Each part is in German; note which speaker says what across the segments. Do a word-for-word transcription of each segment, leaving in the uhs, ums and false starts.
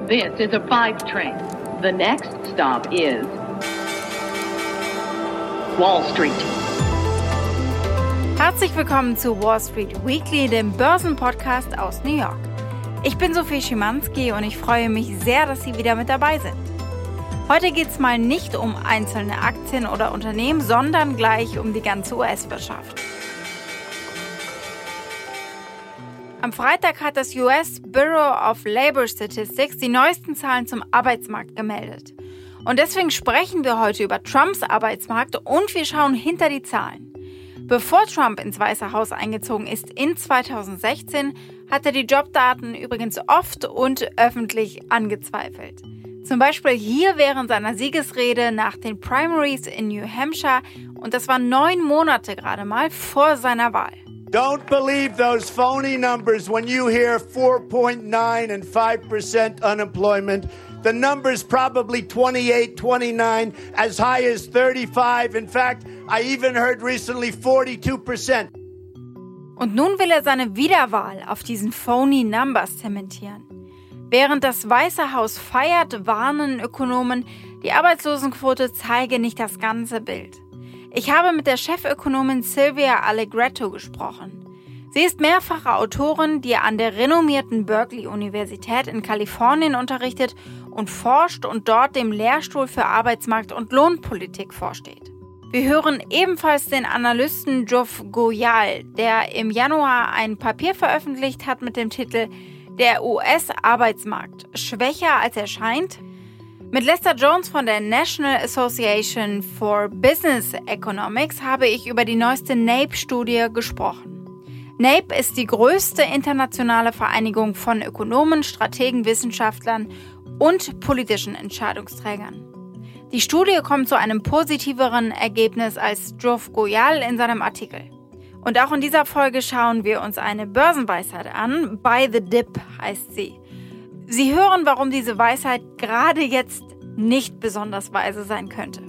Speaker 1: This is a five train. The next stop is Wall Street.
Speaker 2: Herzlich willkommen zu Wall Street Weekly, dem Börsenpodcast aus New York. Ich bin Sophie Schimanski und ich freue mich sehr, dass Sie wieder mit dabei sind. Heute geht es mal nicht um einzelne Aktien oder Unternehmen, sondern gleich um die ganze U S-Wirtschaft. Am Freitag hat das U S Bureau of Labor Statistics die neuesten Zahlen zum Arbeitsmarkt gemeldet. Und deswegen sprechen wir heute über Trumps Arbeitsmarkt und wir schauen hinter die Zahlen. Bevor Trump ins Weiße Haus eingezogen ist in zweitausendsechzehn, hat er die Jobdaten übrigens oft und öffentlich angezweifelt. Zum Beispiel hier während seiner Siegesrede nach den Primaries in New Hampshire und das war neun Monate gerade mal vor seiner Wahl.
Speaker 3: Don't believe those phony numbers when you hear four point nine and five percent unemployment. The number's probably twenty-eight, twenty-nine, as high as thirty-five. In fact, I even heard recently forty-two percent.
Speaker 2: Und nun will er seine Wiederwahl auf diesen phony numbers zementieren. Während das Weiße Haus feiert, warnen Ökonomen, die Arbeitslosenquote zeige nicht das ganze Bild. Ich habe mit der Chefökonomin Sylvia Allegretto gesprochen. Sie ist mehrfache Autorin, die an der renommierten Berkeley-Universität in Kalifornien unterrichtet und forscht und dort dem Lehrstuhl für Arbeitsmarkt- und Lohnpolitik vorsteht. Wir hören ebenfalls den Analysten Geoff Goyal, der im Januar ein Papier veröffentlicht hat mit dem Titel Der U S-Arbeitsmarkt – schwächer als er scheint? Mit Lester Jones von der National Association for Business Economics habe ich über die neueste N A P E-Studie gesprochen. N A P E ist die größte internationale Vereinigung von Ökonomen, Strategen, Wissenschaftlern und politischen Entscheidungsträgern. Die Studie kommt zu einem positiveren Ergebnis als Geoff Goyal in seinem Artikel. Und auch in dieser Folge schauen wir uns eine Börsenweisheit an. Buy the Dip heißt sie. Sie hören, warum diese Weisheit gerade jetzt nicht besonders weise sein könnte.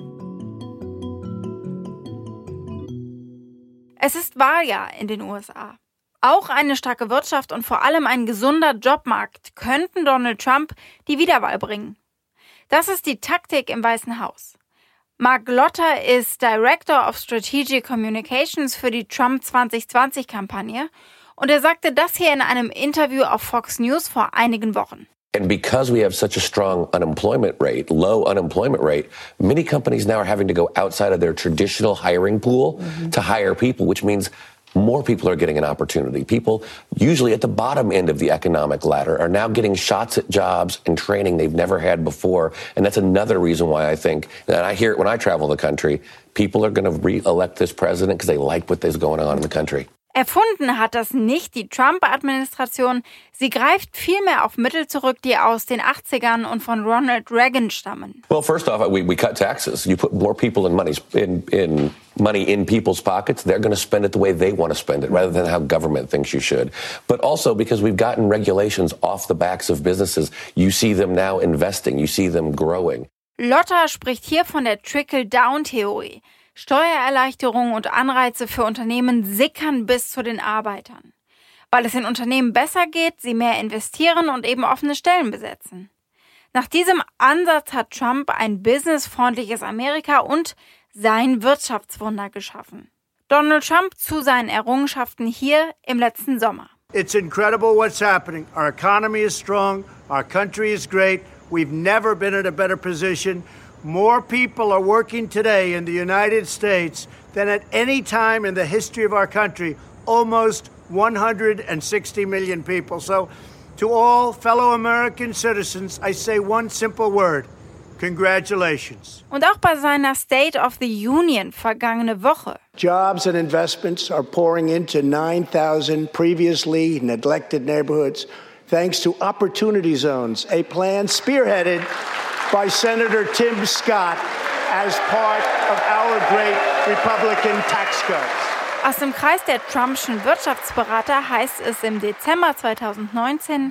Speaker 2: Es ist Wahljahr in den U S A. Auch eine starke Wirtschaft und vor allem ein gesunder Jobmarkt könnten Donald Trump die Wiederwahl bringen. Das ist die Taktik im Weißen Haus. Mark Lotter ist Director of Strategic Communications für die Trump zwanzig zwanzig-Kampagne und er sagte das hier in einem Interview auf Fox News vor einigen Wochen.
Speaker 4: And because we have such a strong unemployment rate, low unemployment rate, many companies now are having to go outside of their traditional hiring pool mm-hmm. to hire people, which means more people are getting an opportunity. People usually at the bottom end of the economic ladder are now getting shots at jobs and training they've never had before. And that's another reason why I think, and I hear it when I travel the country, people are going to re-elect this president because they like what is going on in the country.
Speaker 2: Erfunden hat das nicht die Trump-Administration. Sie greift vielmehr auf Mittel zurück, die aus den achtzigern und von Ronald Reagan stammen.
Speaker 4: Well, first off, we, we cut taxes. You put more people in money in, in money in people's pockets. They're going to spend it the way they want to spend it, rather than how government thinks you should. But also because we've gotten regulations off the backs of businesses, you see them now investing. You see them growing.
Speaker 2: Lotter spricht hier von der Trickle-Down-Theorie. Steuererleichterungen und Anreize für Unternehmen sickern bis zu den Arbeitern. Weil es den Unternehmen besser geht, sie mehr investieren und eben offene Stellen besetzen. Nach diesem Ansatz hat Trump ein businessfreundliches Amerika und sein Wirtschaftswunder geschaffen. Donald Trump zu seinen Errungenschaften hier im letzten Sommer.
Speaker 3: It's incredible what's happening. Our economy is strong. Our country is great. We've never been in a better position. More people are working today in the United States than at any time in the history of our country, almost one hundred sixty million people. So to all fellow American citizens, I say one simple word: congratulations.
Speaker 2: Und auch bei seiner State of the Union vergangene Woche.
Speaker 5: Jobs and investments are pouring into nine thousand previously neglected neighborhoods thanks to Opportunity Zones, a plan spearheaded by Senator Tim Scott as part of our great Republican tax cuts.
Speaker 2: Aus dem Kreis der Trumpschen Wirtschaftsberater heißt es im Dezember zweitausendneunzehn,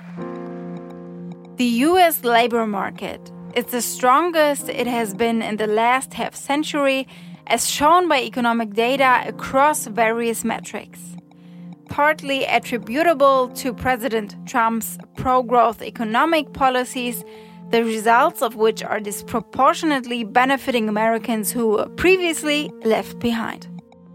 Speaker 2: The U S labor market is the strongest it has been in the last half century, as shown by economic data across various metrics. partly attributable to President Trump's pro-growth economic policies, the results of which are disproportionately benefiting Americans who were previously left behind.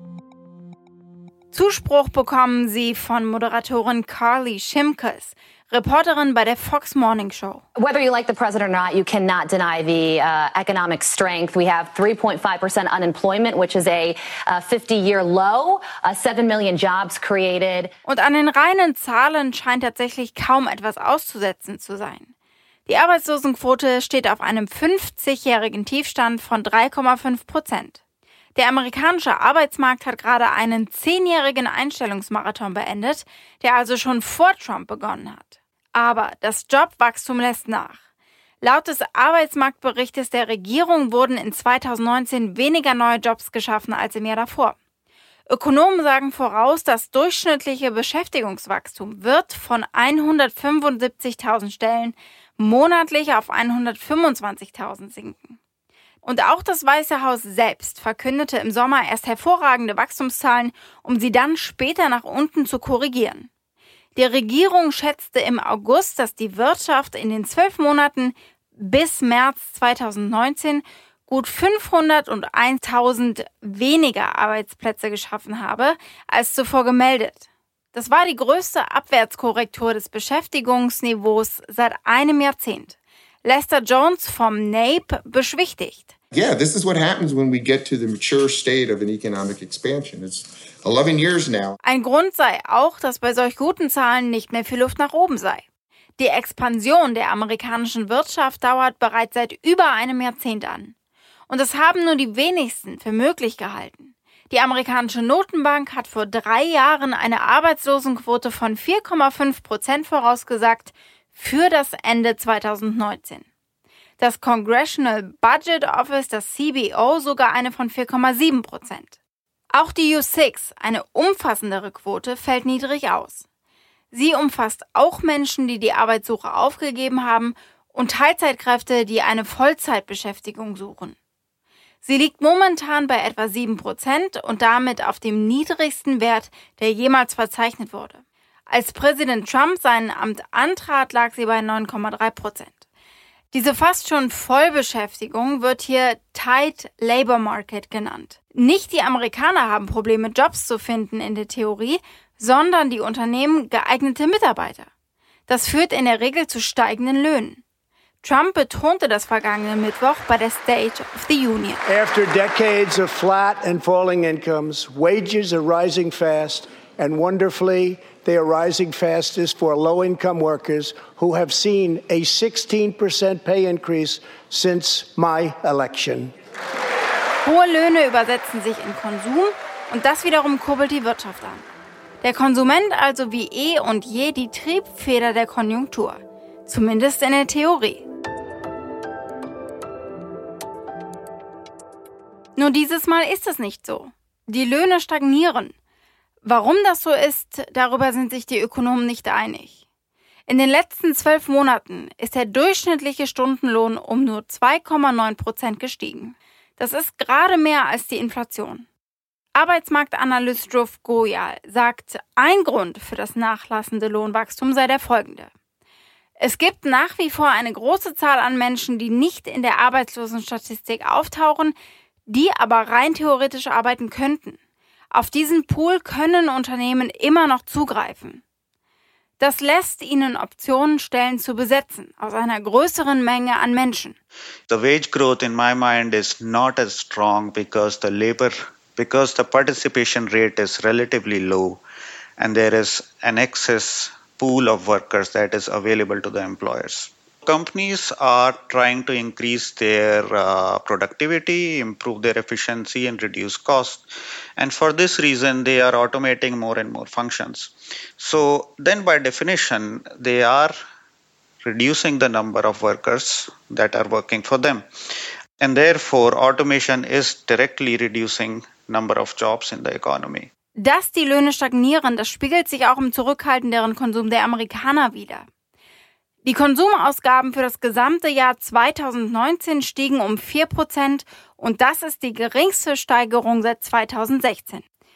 Speaker 2: Zuspruch bekommen sie von Moderatorin Carly Shimkus, Reporterin bei der Fox Morning Show.
Speaker 6: Whether you like the president or not, you cannot deny the uh, economic strength. We have three point five percent unemployment, which is a fifty-year low, uh, seven million jobs created.
Speaker 2: Und an den reinen Zahlen scheint tatsächlich kaum etwas auszusetzen zu sein. Die Arbeitslosenquote steht auf einem fünfzigjährigen Tiefstand von drei Komma fünf Prozent. Der amerikanische Arbeitsmarkt hat gerade einen zehnjährigen Einstellungsmarathon beendet, der also schon vor Trump begonnen hat. Aber das Jobwachstum lässt nach. Laut des Arbeitsmarktberichtes der Regierung wurden in zweitausendneunzehn weniger neue Jobs geschaffen als im Jahr davor. Ökonomen sagen voraus, das durchschnittliche Beschäftigungswachstum wird von hundertfünfundsiebzigtausend Stellen monatlich auf hundertfünfundzwanzigtausend sinken. Und auch das Weiße Haus selbst verkündete im Sommer erst hervorragende Wachstumszahlen, um sie dann später nach unten zu korrigieren. Die Regierung schätzte im August, dass die Wirtschaft in den zwölf Monaten bis März zweitausendneunzehn gut fünfhunderteintausend weniger Arbeitsplätze geschaffen habe, als zuvor gemeldet. Das war die größte Abwärtskorrektur des Beschäftigungsniveaus seit einem Jahrzehnt. Lester Jones vom N A B E beschwichtigt.
Speaker 7: Yeah, this is what happens when we get to the mature state of an economic expansion. It's eleven years now.
Speaker 2: Ein Grund sei auch, dass bei solch guten Zahlen nicht mehr viel Luft nach oben sei. Die Expansion der amerikanischen Wirtschaft dauert bereits seit über einem Jahrzehnt an. Und das haben nur die wenigsten für möglich gehalten. Die amerikanische Notenbank hat vor drei Jahren eine Arbeitslosenquote von vier Komma fünf Prozent vorausgesagt für das Ende zweitausendneunzehn. Das Congressional Budget Office, das C B O, sogar eine von vier Komma sieben Prozent. Auch die U sechs, eine umfassendere Quote, fällt niedrig aus. Sie umfasst auch Menschen, die die Arbeitssuche aufgegeben haben und Teilzeitkräfte, die eine Vollzeitbeschäftigung suchen. Sie liegt momentan bei etwa sieben Prozent und damit auf dem niedrigsten Wert, der jemals verzeichnet wurde. Als Präsident Trump sein Amt antrat, lag sie bei neun Komma drei Prozent. Diese fast schon Vollbeschäftigung wird hier Tight Labor Market genannt. Nicht die Amerikaner haben Probleme, Jobs zu finden in der Theorie, sondern die Unternehmen geeignete Mitarbeiter. Das führt in der Regel zu steigenden Löhnen. Trump betonte das vergangene Mittwoch bei der State of the Union.
Speaker 5: After decades of flat and falling incomes, wages are rising fast, and wonderfully, they are rising fastest for low-income workers who have seen a sixteen percent pay increase since my election.
Speaker 2: Hohe Löhne übersetzen sich in Konsum und das wiederum kurbelt die Wirtschaft an. Der Konsument also wie eh und je die Triebfeder der Konjunktur. Zumindest in der Theorie. Nur dieses Mal ist es nicht so. Die Löhne stagnieren. Warum das so ist, darüber sind sich die Ökonomen nicht einig. In den letzten zwölf Monaten ist der durchschnittliche Stundenlohn um nur zwei Komma neun Prozent gestiegen. Das ist gerade mehr als die Inflation. Arbeitsmarktanalyst Dhruv Goyal sagt, ein Grund für das nachlassende Lohnwachstum sei der folgende. Es gibt nach wie vor eine große Zahl an Menschen, die nicht in der Arbeitslosenstatistik auftauchen, die aber rein theoretisch arbeiten könnten. Auf diesen Pool können Unternehmen immer noch zugreifen. Das lässt ihnen Optionen stellen zu besetzen, aus einer größeren Menge an Menschen.
Speaker 8: The wage growth in my mind is not as strong because the labor, because the participation rate is relatively low and there is an excess pool of workers that is available to the employers. Companies are trying to increase their uh, productivity, improve their efficiency, and reduce costs. And for this reason, they are automating more and more functions. So then by definition, they are reducing the number of workers that are working for them. And therefore, automation is directly reducing number of jobs in the economy.
Speaker 2: Dass die Löhne stagnieren, das spiegelt sich auch im zurückhaltenderen Konsum der Amerikaner wider. Die Konsumausgaben für das gesamte Jahr zweitausendneunzehn stiegen um vier Prozent und das ist die geringste Steigerung seit zweitausendsechzehn.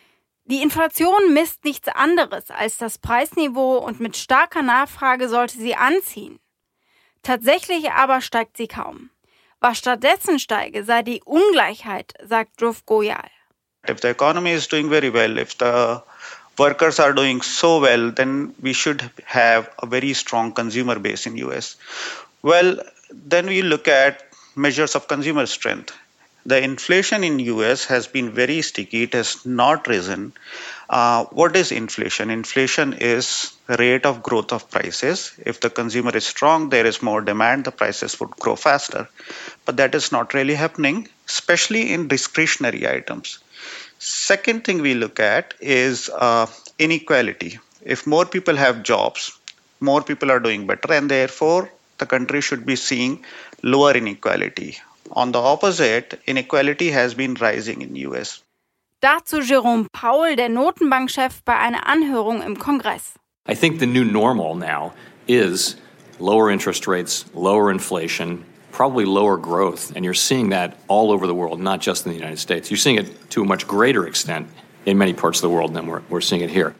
Speaker 2: Die Inflation misst nichts anderes als das Preisniveau und mit starker Nachfrage sollte sie anziehen. Tatsächlich aber steigt sie kaum. Was stattdessen steige, sei die Ungleichheit, sagt Dhruv Goyal.
Speaker 8: If the economy is doing very well, if the workers are doing so well, then we should have a very strong consumer base in U S. Well, then we look at measures of consumer strength. The inflation in U S has been very sticky. It has not risen. Uh, what is inflation? Inflation is the rate of growth of prices. If the consumer is strong, there is more demand, the prices would grow faster. But that is not really happening, especially in discretionary items. Second thing we look at is uh, inequality. If more people have jobs, more people are doing better, and therefore the country should be seeing lower inequality. On the opposite, inequality has been rising in U S.
Speaker 2: Dazu Jerome Powell, der Notenbankchef, bei einer Anhörung im Kongress.
Speaker 9: I think the new normal now is lower interest rates, lower inflation, probably lower growth. And you're seeing that all over the world, not just in the United States. You're seeing it to a much greater extent in many parts of the world than we're, we're seeing it here.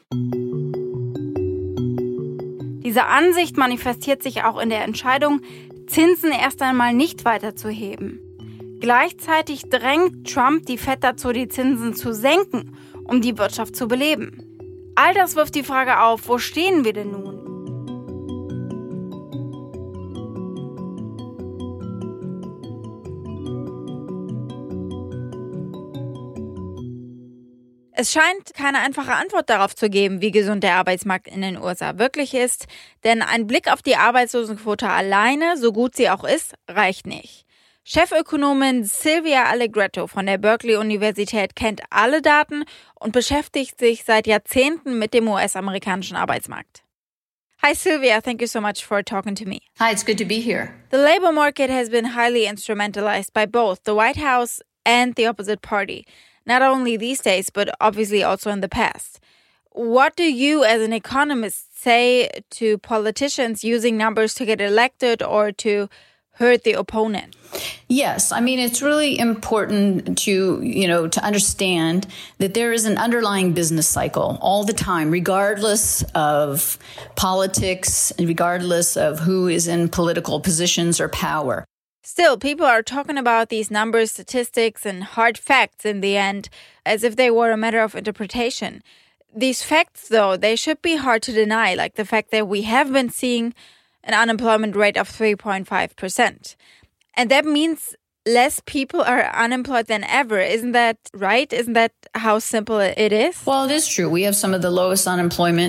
Speaker 2: Diese Ansicht manifestiert sich auch in der Entscheidung, Zinsen erst einmal nicht weiterzuheben. Gleichzeitig drängt Trump die Fed dazu, die Zinsen zu senken, um die Wirtschaft zu beleben. All das wirft die Frage auf, wo stehen wir denn nun? Es scheint keine einfache Antwort darauf zu geben, wie gesund der Arbeitsmarkt in den U S A wirklich ist, denn ein Blick auf die Arbeitslosenquote alleine, so gut sie auch ist, reicht nicht. Chefökonomin Sylvia Allegretto von der Berkeley-Universität kennt alle Daten und beschäftigt sich seit Jahrzehnten mit dem U S-amerikanischen Arbeitsmarkt. Hi Sylvia, thank you so much for talking to me.
Speaker 10: Hi, it's good to be here.
Speaker 2: The labor market has been highly instrumentalized by both the White House and the opposite party. Not only these days, but obviously also in the past. What do you as an economist say to politicians using numbers to get elected or to hurt the opponent?
Speaker 10: Yes, I mean, it's really important to, you know, to understand that there is an underlying business cycle all the time, regardless of politics, regardless of who is in political positions or power.
Speaker 2: Still, people are talking about these numbers, statistics, and hard facts in the end, as if they were a matter of interpretation. These facts, though, they should be hard to deny, like the fact that we have been seeing an unemployment rate of three point five percent. And that means less people are unemployed than ever. Isn't that right? Isn't that how simple it is?
Speaker 10: Well, it is true. We have some of the lowest unemployment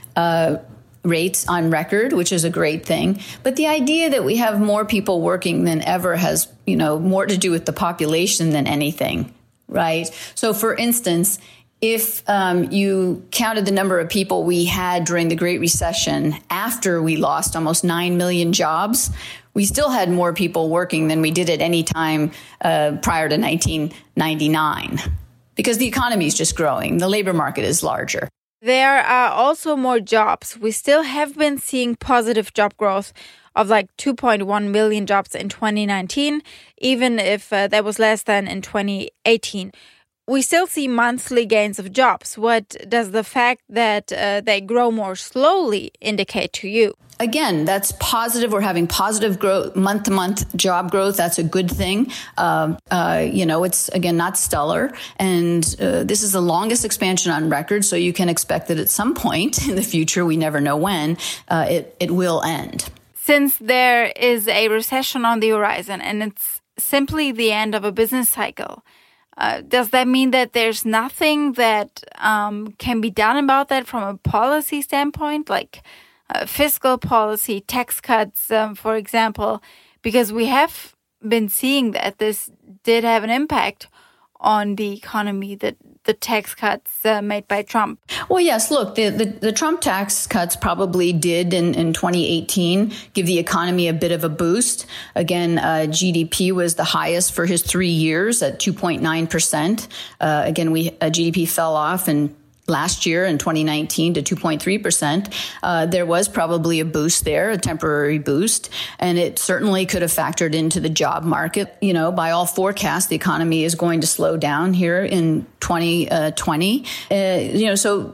Speaker 10: uh rates on record, which is a great thing. But the idea that we have more people working than ever has, you know, more to do with the population than anything, right? So, for instance, if um, you counted the number of people we had during the Great Recession after we lost almost nine million jobs, we still had more people working than we did at any time uh, prior to nineteen ninety-nine, because the economy is just growing. The labor market is larger.
Speaker 2: There are also more jobs. We still have been seeing positive job growth of like two point one million jobs in twenty nineteen, even if uh, that was less than in twenty eighteen. We still see monthly gains of jobs. What does the fact that uh, they grow more slowly indicate to you?
Speaker 10: Again, that's positive. We're having positive growth, month-to-month job growth. That's a good thing. Uh, uh, you know, it's, again, not stellar. And uh, this is the longest expansion on record, so you can expect that at some point in the future, we never know when, uh, it, it will end.
Speaker 2: Since there is a recession on the horizon and it's simply the end of a business cycle, uh, does that mean that there's nothing that um, can be done about that from a policy standpoint, like Uh, fiscal policy, tax cuts, um, for example, because we have been seeing that this did have an impact on the economy, that the tax cuts uh, made by Trump?
Speaker 10: Well, yes, look, the, the, the Trump tax cuts probably did in, in twenty eighteen give the economy a bit of a boost. Again, uh, G D P was the highest for his three years at two point nine percent. Uh, again, we uh, G D P fell off in last year in twenty nineteen to two point three percent, uh, there was probably a boost there, a temporary boost, and it certainly could have factored into the job market. You know, by all forecasts, the economy is going to slow down here in twenty twenty. Uh, you know, so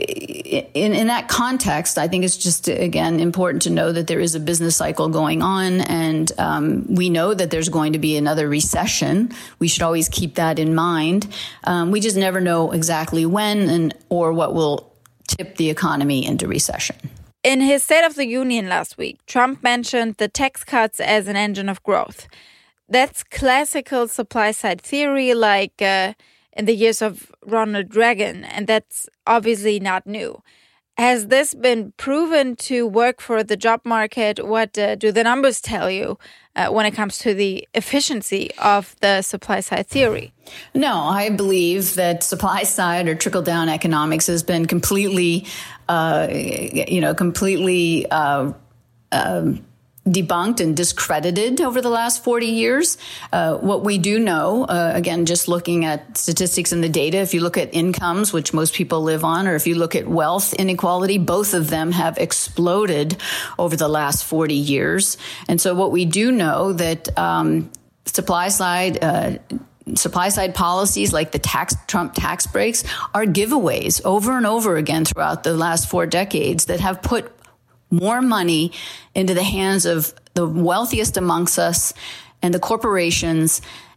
Speaker 10: in, in that context, I think it's just, again, important to know that there is a business cycle going on, and um, we know that there's going to be another recession. We should always keep that in mind. Um, we just never know exactly when and or what will tip the economy into recession.
Speaker 2: In his State of the Union last week, Trump mentioned the tax cuts as an engine of growth. That's classical supply-side theory, like uh, in the years of Ronald Reagan, and that's obviously not new. Has this been proven to work for the job market? What uh, do the numbers tell you uh, when it comes to the efficiency of the supply-side theory?
Speaker 10: No, I believe that supply-side or trickle-down economics has been completely, uh, you know, completely uh, um, debunked and discredited over the last forty years. Uh, what we do know, uh, again, just looking at statistics and the data, if you look at incomes, which most people live on, or if you look at wealth inequality, both of them have exploded over the last forty years. And so what we do know that um, supply side uh, Supply side policies like the tax Trump tax breaks are giveaways over and over again throughout the last four decades that have put more money into the hands of the wealthiest amongst us and the corporations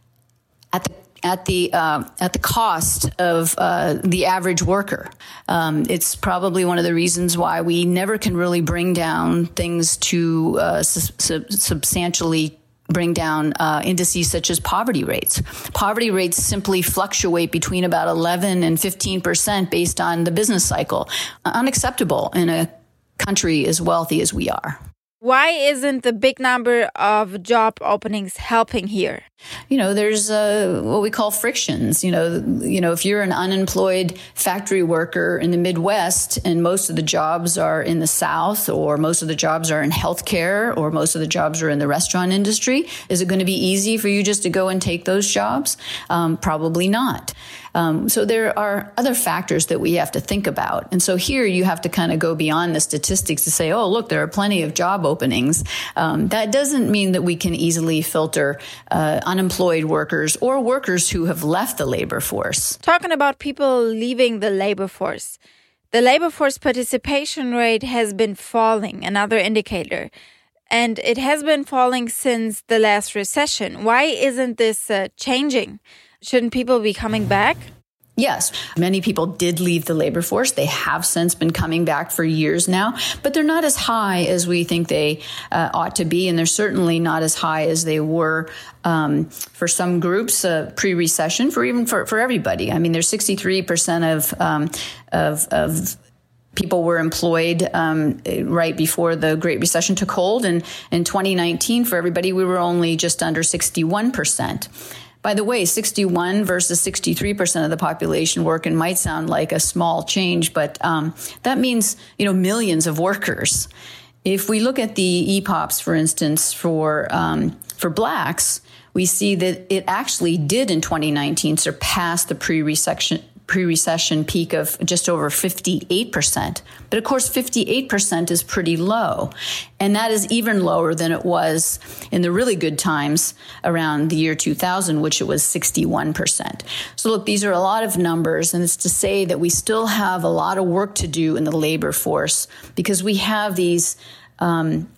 Speaker 10: at the at the uh, at the cost of uh, the average worker. Um, it's probably one of the reasons why we never can really bring down things to uh, su- su- substantially bring down uh, indices such as poverty rates. Poverty rates simply fluctuate between about eleven and fifteen percent based on the business cycle. Unacceptable in a country as wealthy as we are.
Speaker 2: Why isn't the big number of job openings helping here?
Speaker 10: You know, there's uh, what we call frictions. You know, you know, if you're an unemployed factory worker in the Midwest and most of the jobs are in the South, or most of the jobs are in healthcare, or most of the jobs are in the restaurant industry, is it going to be easy for you just to go and take those jobs? Um, probably not. Um, so there are other factors that we have to think about. And so here you have to kind of go beyond the statistics to say, oh, look, there are plenty of job openings. Um, that doesn't mean that we can easily filter uh, unemployed workers or workers who have left the labor force.
Speaker 2: Talking about people leaving the labor force, the labor force participation rate has been falling, another indicator. And it has been falling since the last recession. Why isn't this uh, changing? Shouldn't people be coming back?
Speaker 10: Yes, many people did leave the labor force. They have since been coming back for years now, but they're not as high as we think they uh, ought to be, and they're certainly not as high as they were um, for some groups uh, pre-recession, for even for, for everybody. I mean, there's sixty-three percent of um, of of people were employed um, right before the Great Recession took hold, and in twenty nineteen, for everybody, we were only just under sixty-one percent. By the way, sixty-one versus sixty-three percent of the population working might sound like a small change, but um, that means, you know, millions of workers. If we look at the E P O Ps, for instance, for um, for blacks, we see that it actually did in twenty nineteen surpass the pre-recession pre-recession peak of just over fifty-eight percent. But of course, fifty-eight percent is pretty low. And that is even lower than it was in the really good times around the year two thousand, which it was sixty-one percent. So look, these are a lot of numbers, and it's to say that we still have a lot of work to do in the labor force because we have these um,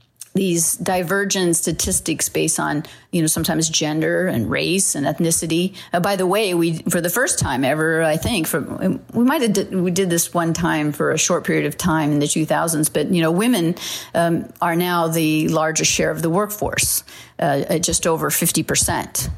Speaker 10: these divergent statistics based on, you know, sometimes gender and race and ethnicity. Uh, by the way, we, for the first time ever, I think, for, we might have did, we did this one time for a short period of time in the two thousands, but, you know, women um, are now the largest share of the workforce, uh, at just over fifty percent.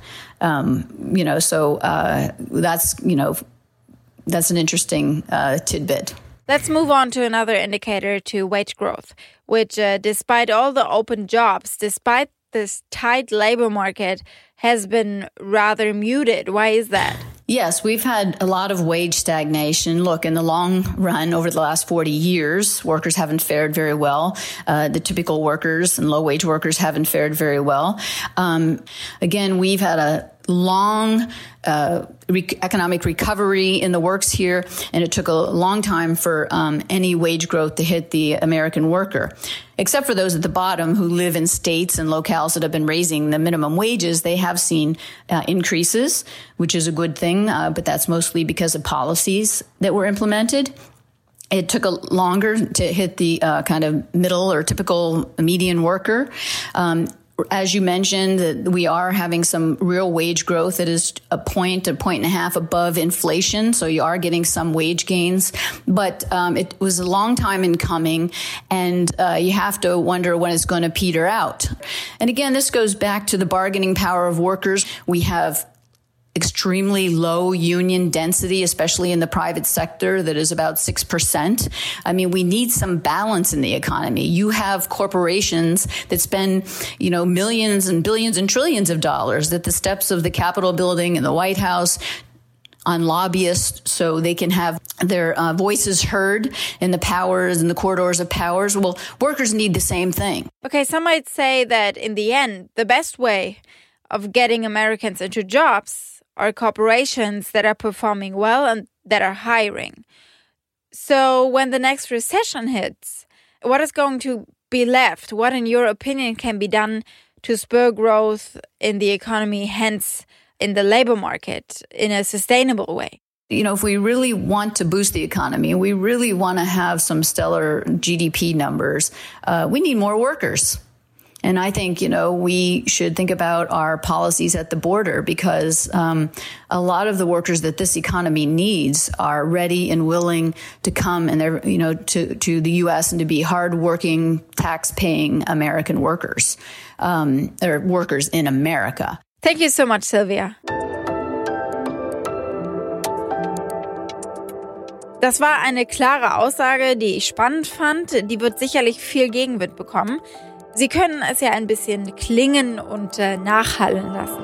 Speaker 10: Um, you know, so uh, that's, you know, that's an interesting uh, tidbit.
Speaker 2: Let's move on to another indicator, to wage growth, which, uh, despite all the open jobs, despite this tight labor market, has been rather muted. Why is that?
Speaker 10: Yes, we've had a lot of wage stagnation. Look, in the long run, over the last forty years, workers haven't fared very well. Uh, the typical workers and low-wage workers haven't fared very well. Um, again, we've had a long uh, re- economic recovery in the works here, and it took a long time for um, any wage growth to hit the American worker. Except for those at the bottom who live in states and locales that have been raising the minimum wages, they have seen uh, increases, which is a good thing, uh, but that's mostly because of policies that were implemented. It took a longer to hit the uh, kind of middle or typical median worker. Um, As you mentioned, we are having some real wage growth that is a point, a point and a half above inflation. So you are getting some wage gains, but um, it was a long time in coming, and uh, you have to wonder when it's going to peter out. And again, this goes back to the bargaining power of workers. We have extremely low union density, especially in the private sector, that is about six percent. I mean, we need some balance in the economy. You have corporations that spend, you know, millions and billions and trillions of dollars at the steps of the Capitol building and the White House on lobbyists so they can have their uh, voices heard in the powers and the corridors of powers. Well, workers need the same thing.
Speaker 2: Okay, some might say that in the end, the best way of getting Americans into jobs are corporations that are performing well and that are hiring. So when the next recession hits, what is going to be left? What, in your opinion, can be done to spur growth in the economy, hence in the labor market, in a sustainable way?
Speaker 10: You know, if we really want to boost the economy, we really want to have some stellar G D P numbers, uh, we need more workers. And I think, you know, we should think about our policies at the border, because um, a lot of the workers that this economy needs are ready and willing to come and they're, you know, to, to the U S and to be hardworking, tax-paying American workers, um, or workers in America.
Speaker 2: Thank you so much, Sylvia. Das war eine klare Aussage, die ich spannend fand. Die wird sicherlich viel Gegenwind bekommen. Sie können es ja ein bisschen klingen und äh, nachhallen lassen.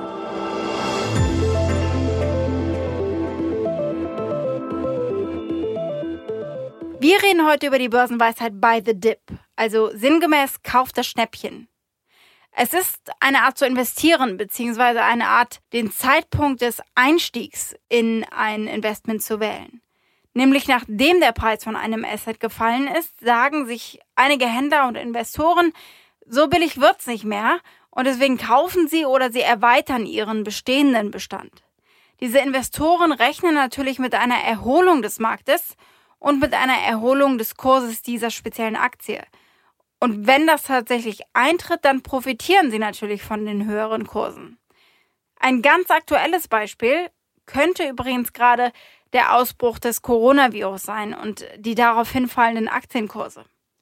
Speaker 2: Wir reden heute über die Börsenweisheit Buy the Dip, also sinngemäß kauft das Schnäppchen. Es ist eine Art zu investieren, beziehungsweise eine Art, den Zeitpunkt des Einstiegs in ein Investment zu wählen. Nämlich nachdem der Preis von einem Asset gefallen ist, sagen sich einige Händler und Investoren, so billig wird's nicht mehr und deswegen kaufen sie oder sie erweitern ihren bestehenden Bestand. Diese Investoren rechnen natürlich mit einer Erholung des Marktes und mit einer Erholung des Kurses dieser speziellen Aktie. Und wenn das tatsächlich eintritt, dann profitieren sie natürlich von den höheren Kursen. Ein ganz aktuelles Beispiel könnte übrigens gerade der Ausbruch des Coronavirus sein und die darauf hinfallenden Aktienkurse.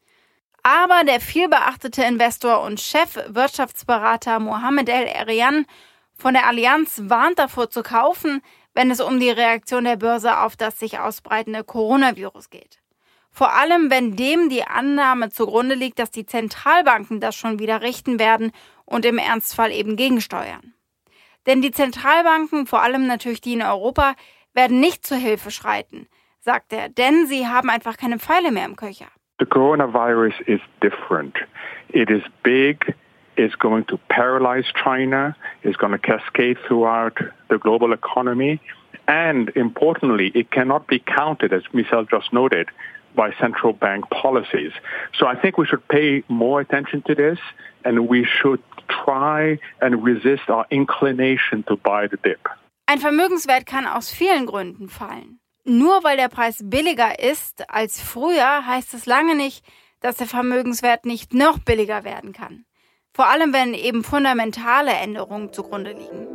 Speaker 2: Aber der vielbeachtete Investor und Chefwirtschaftsberater Mohamed El-Erian von der Allianz warnt davor zu kaufen, wenn es um die Reaktion der Börse auf das sich ausbreitende Coronavirus geht. Vor allem, wenn dem die Annahme zugrunde liegt, dass die Zentralbanken das schon wieder richten werden und im Ernstfall eben gegensteuern. Denn die Zentralbanken, vor allem natürlich die in Europa, werden nicht zur Hilfe schreiten, sagt er, denn sie haben einfach keine Pfeile mehr im Köcher.
Speaker 11: The coronavirus is different. It is big, it's going to paralyze China, it's going to cascade throughout the global economy, and importantly, it cannot be countered, as Michelle just noted, by central bank policies. So I think we should pay more attention to this, and we should try and resist our inclination to buy the dip.
Speaker 2: Ein Vermögenswert kann aus vielen Gründen fallen. Nur weil der Preis billiger ist als früher, heißt es lange nicht, dass der Vermögenswert nicht noch billiger werden kann. Vor allem, wenn eben fundamentale Änderungen zugrunde liegen.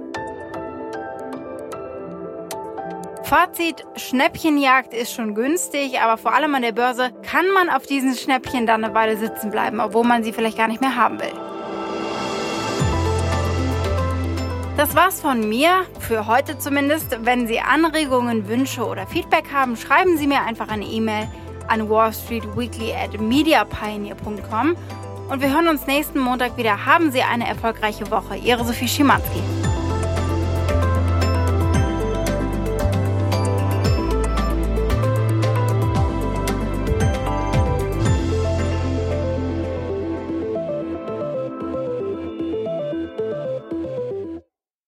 Speaker 2: Fazit: Schnäppchenjagd ist schon günstig, aber vor allem an der Börse kann man auf diesen Schnäppchen dann eine Weile sitzen bleiben, obwohl man sie vielleicht gar nicht mehr haben will. Das war's von mir, für heute zumindest. Wenn Sie Anregungen, Wünsche oder Feedback haben, schreiben Sie mir einfach eine E-Mail an wallstreetweekly at mediapioneer punkt com und wir hören uns nächsten Montag wieder. Haben Sie eine erfolgreiche Woche. Ihre Sophie Schimanski.